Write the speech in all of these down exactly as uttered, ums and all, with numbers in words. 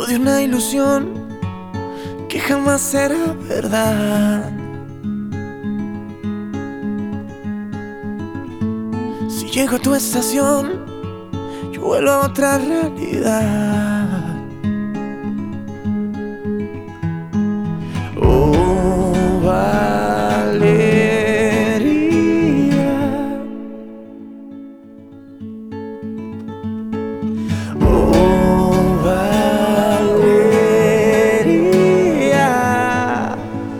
Vivo de una ilusión que jamás será verdad. Si llego a tu estación, yo vuelvo a otra realidad. Oh, Valeria. Oh, Valeria.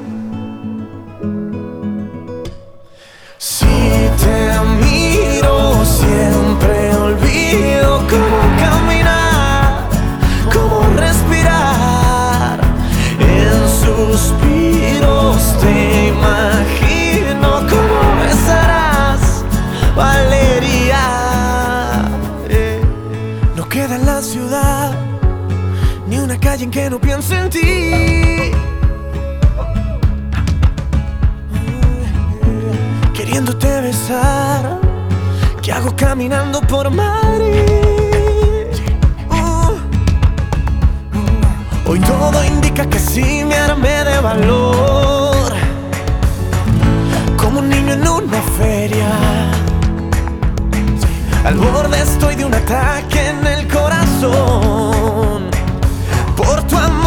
Si te miro siempre olvido cómo caminar, cómo respirar. En suspiros te imagino cómo besarás, Valeria. eh. No queda en la ciudad ni una calle en que no piense en ti, queriéndote besar. ¿Qué hago caminando por Madrid? Uh, Hoy todo indica que sí me armé de valor, como un niño en una feria. Al borde estoy de un ataque en el corazón, por tu amor.